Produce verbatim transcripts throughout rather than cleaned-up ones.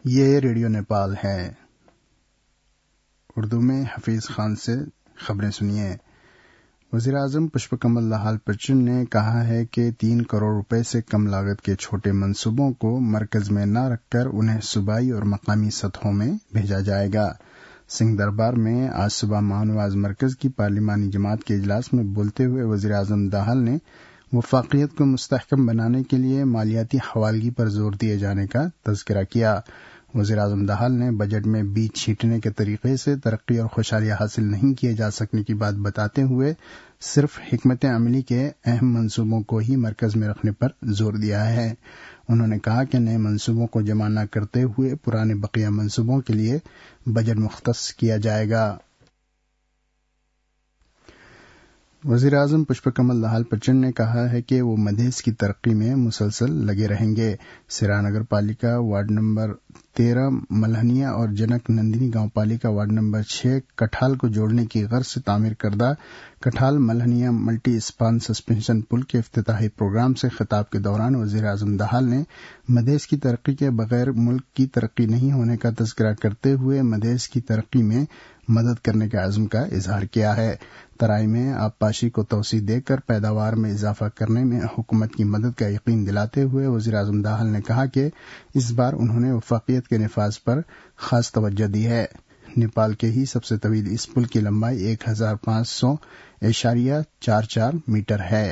یہ ریڈیو نیپال ہے۔ اردو میں حفیظ خان سے خبریں سنیے۔ وزیر اعظم پشپ کمل دہال پچن نے کہا ہے کہ تین کروڑ روپے سے کم لاگت کے چھوٹے منصوبوں کو مرکز میں نہ رکھ کر انہیں صوبائی اور مقامی سطحوں میں بھیجا جائے گا۔ سنگھ دربار میں آج صبح ماہنواز مرکز کی پارلیمانی جماعت کے اجلاس میں بولتے ہوئے وزیر اعظم دہال نے وفاقیت کو مستحکم بنانے کے لیے مالیاتی حوالگی پر زور دیے جانے کا تذکرہ کیا۔ وزیر اعظم دہال نے بجٹ میں بیج چھینٹنے کے طریقے سے ترقی اور خوشحالی حاصل نہیں کیے جا سکنے کی بات بتاتے ہوئے صرف حکمت عملی کے اہم منصوبوں کو ہی مرکز میں رکھنے پر زور دیا ہے۔ انہوں نے کہا کہ نئے منصوبوں کو جمع نہ کرتے ہوئے پرانے بقیہ منصوبوں کے لیے بجٹ مختص کیا جائے گا۔ وزیر اعظم پشپ کمل دہال پچن نے کہا ہے کہ وہ مدھیس کی ترقی میں مسلسل لگے رہیں گے۔ سرا نگر پالیکا وارڈ نمبر تیرہ ملہنیا اور جنک نندنی گاؤں پالیکا وارڈ نمبر چھ کٹھال کو جوڑنے کی غرض سے تعمیر کردہ کٹھال ملہنیا ملٹی اسپان سسپینشن پل کے افتتاحی پروگرام سے خطاب کے دوران وزیر اعظم دہال نے مدھیس کی ترقی کے بغیر ملک کی ترقی نہیں ہونے کا تذکرہ کرتے ہوئے مدھیس کی ترقی میں مدد کرنے کے عزم کا اظہار کیا ہے۔ ترائی میں آبپاشی کو توسیع دے کر پیداوار میں اضافہ کرنے میں حکومت کی مدد کا یقین دلاتے ہوئے وزیر اعظم دہال نے کہا کہ اس بار انہوں نے وفاقیت کے نفاذ پر خاص توجہ دی ہے۔ نیپال کے ہی سب سے طویل اس پل کی لمبائی ایک ہزار پانچ سو اشاریہ چار چار میٹر ہے۔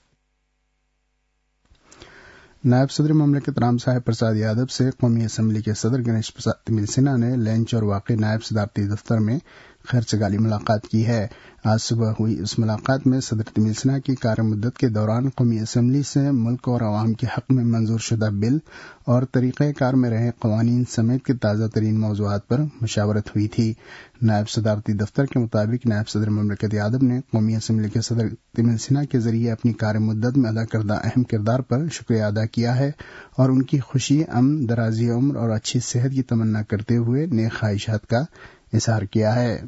نائب صدر مملکت رام صاحب پرساد یادو سے قومی اسمبلی کے صدر گنیش پرساد تمل سنہا نے لینچ اور واقع نائب صدارتی دفتر میں خیر سگالی ملاقات کی ہے۔ آج صبح ہوئی اس ملاقات میں صدر تمل سنہا کی کار مدت کے دوران قومی اسمبلی سے ملک اور عوام کے حق میں منظور شدہ بل اور طریقہ کار میں رہے قوانین سمیت کے تازہ ترین موضوعات پر مشاورت ہوئی تھی۔ نائب صدارتی دفتر کے مطابق نائب صدر مملکت یادو نے قومی اسمبلی کے صدر تمل سنہا کے ذریعے اپنی کار مدت میں ادا کردہ اہم کردار پر شکریہ ادا کیا ہے اور ان کی خوشی، امن، درازی عمر اور اچھی صحت کی تمنا کرتے ہوئے نیک خواہشات کا اظہار کیا ہے۔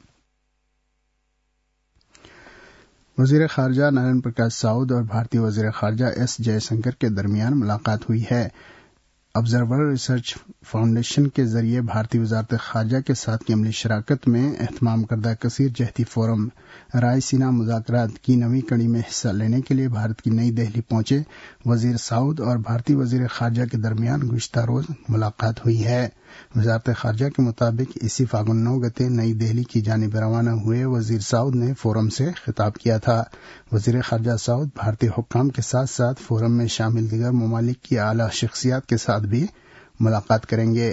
وزیر خارجہ نارائن پرکاش ساؤد اور بھارتی وزیر خارجہ ایس جے شنکر کے درمیان ملاقات ہوئی ہے۔ آبزرور ریسرچ فاؤنڈیشن کے ذریعے بھارتی وزارت خارجہ کے ساتھ کی عملی شراکت میں اہتمام کردہ کثیر جہتی فورم رائے سینا مذاکرات کی نویں کڑی میں حصہ لینے کے لیے بھارت کی نئی دہلی پہنچے وزیر ساؤد اور بھارتی وزیر خارجہ کے درمیان گزشتہ روز ملاقات ہوئی ہے۔ وزارت خارجہ کے مطابق اسی فاگن نو گتے نئی دہلی کی جانب روانہ ہوئے وزیر ساؤد نے فورم سے خطاب کیا تھا۔ وزیر خارجہ ساؤد بھارتی حکام کے ساتھ ساتھ فورم میں شامل دیگر ممالک کی اعلیٰ شخصیات کے ساتھ بھی ملاقات کریں گے۔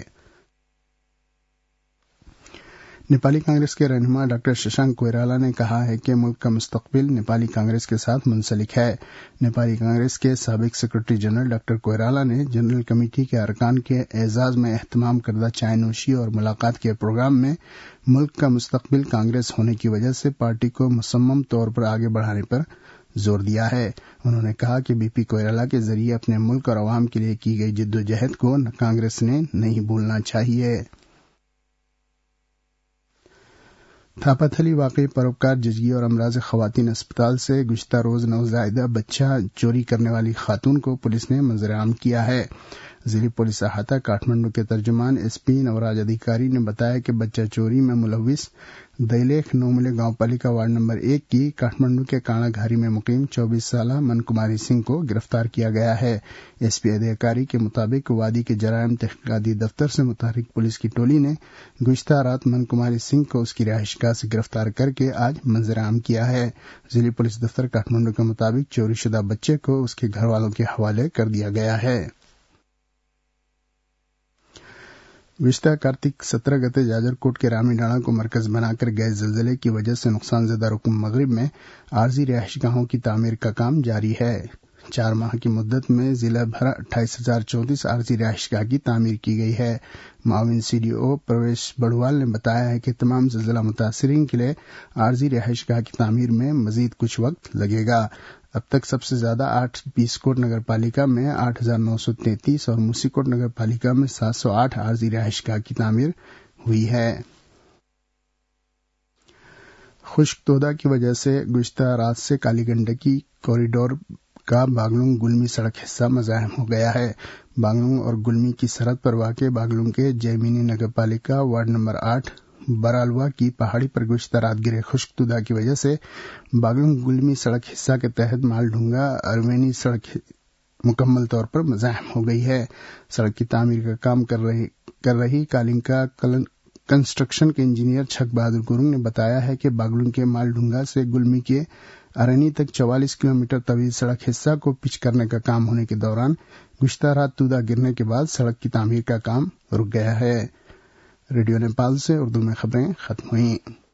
نیپالی کانگریس کے رہنما ڈاکٹر ششانک کوئرالا نے کہا ہے کہ ملک کا مستقبل نیپالی کانگریس کے ساتھ منسلک ہے۔ نیپالی کانگریس کے سابق سیکرٹری جنرل ڈاکٹر کوئرالا نے جنرل کمیٹی کے ارکان کے اعزاز میں اہتمام کردہ چائے نوشی اور ملاقات کے پروگرام میں ملک کا مستقبل کانگریس ہونے کی وجہ سے پارٹی کو مصمم طور پر آگے بڑھانے پر زور دیا ہے۔ انہوں نے کہا کہ بی پی کوئرالا کے ذریعے اپنے ملک اور عوام کے لیے کی گئی جدوجہد کو کانگریس نے نہیں بھولنا چاہیے۔ تھاپا تھلی واقعی پروپکار ججگی اور امراض خواتین اسپتال سے گزشتہ روز نوزائیدہ بچہ چوری کرنے والی خاتون کو پولیس نے منظر عام کیا ہے۔ ضلع پولیس احاطہ کاٹھمنڈو کے ترجمان ایس پی نوراج ادھیکاری نے بتایا کہ بچہ چوری میں ملوث دیلیخ نوملے گاؤں پالیکا وارڈ نمبر ایک کی کاٹھمنڈو کے کانا گھاری میں مقیم چوبیس سالہ من کماری سنگھ کو گرفتار کیا گیا ہے۔ ایس پی ادھیکاری کے مطابق وادی کے جرائم تحقیقاتی دفتر سے متحرک پولیس کی ٹولی نے گزشتہ رات من کماری سنگھ کو اس کی رہائش گاہ سے گرفتار کر کے آج منظر عام کیا ہے۔ ضلع پولیس دفتر کاٹھمنڈو کے مطابق چوری شدہ بچے کو اس کے گھر والوں کے حوالے کر دیا گیا ہے۔ گزشتہ کارتک سترہ گتے جاجر کوٹ کے رامی ڈاڑا کو مرکز بنا کر گئے زلزلے کی وجہ سے نقصان زدہ رکن مغرب میں عارضی رہائش گاہوں کی تعمیر کا کام جاری ہے۔ چار ماہ کی مدت میں ضلع بھر اٹھائیس ہزار چونتیس عارضی رہائش گاہ کی تعمیر کی گئی ہے۔ معاون سی ڈی او پرویش بڑوال نے بتایا ہے کہ تمام زلزلہ متاثرین کے لیے عارضی رہائش گاہ کی تعمیر میں مزید کچھ وقت لگے گا۔ اب تک سب سے زیادہ آٹھ بیس کوٹ نگر پالیکا میں آٹھ ہزار نو سو تینتیس اور موسی کوٹ نگر پالیکا میں سات سو آٹھ عارضی رہائش گاہ کی تعمیر ہوئی ہے۔ خشک تودہ کی وجہ سے گزشتہ رات سے کالی گنڈکی کوریڈور کا باگلنگ گلمی سڑک حصہ مزاحم ہو گیا ہے۔ باگلنگ اور گلمی کی سرحد پر واقع باگلنگ کے جیمینی نگر پالیکا وارڈ نمبر آٹھ برالوا کی پہاڑی پر گزشتہ رات گرے خشک تودہ کی وجہ سے باگلنگ گلمی سڑک حصہ کے تحت مالڈھونگا ارمینی سڑک مکمل طور پر مزاحم ہو گئی ہے۔ سڑک کی تعمیر کا کام کر رہی کر رہی کالنکا کنسٹرکشن کے انجینئر چھک بہادر گرنگ نے بتایا ہے کہ باگلنگ کے مالڈھونگا سے گلمی کے ارنی تک چوالیس کلومیٹر طویل سڑک حصہ کو پچ کرنے کا کام ہونے کے دوران گزشتہ رات تودہ گرنے کے بعد سڑک کی تعمیر کا کام رک گیا ہے۔ ریڈیو نیپال سے اردو میں خبریں ختم ہوئیں۔